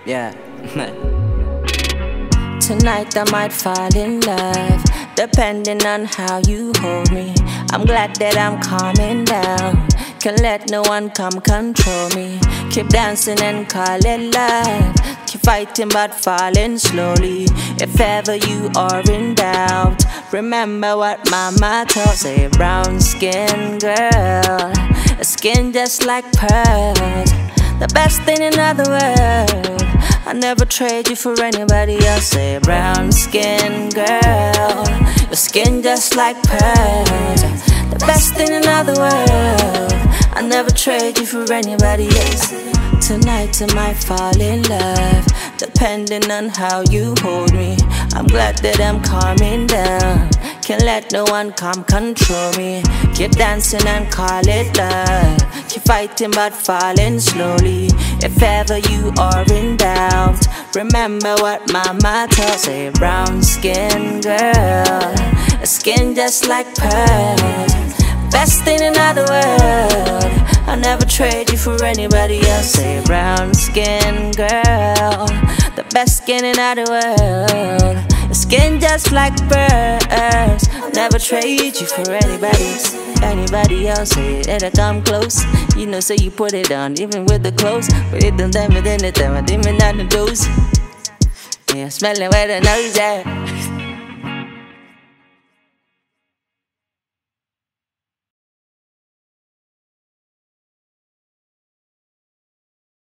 Yeah. Tonight I might fall in love, depending on how you hold me. I'm glad that I'm calming down, can't let no one come control me. Keep dancing and call it love, keep fighting but falling slowly. If ever you are in doubt, remember what mama taught. Say brown skin girl, a skin just like pearls, the best thing in the world. I never trade you for anybody else. Say brown skin girl, your skin just like pearls, the best thing in the world. I never trade you for anybody else. Tonight I might fall in love, depending on how you hold me. I'm glad that I'm calming down, can't let no one come control me. Keep dancing and call it love, keep fighting but falling slowly. If ever you are in doubt, remember what mama taught. Say brown skin girl, a skin just like pearls, best thing in the world. I'll never trade you for anybody else. Say brown skin girl, the best skin in the world, a skin just like pearls. I'll never trade you for anybody else. Say it'll come close, you know, so you put it on even with the clothes. But it don't damn it in the time, I didn't even know the dose. Yeah, smelling where the nose at.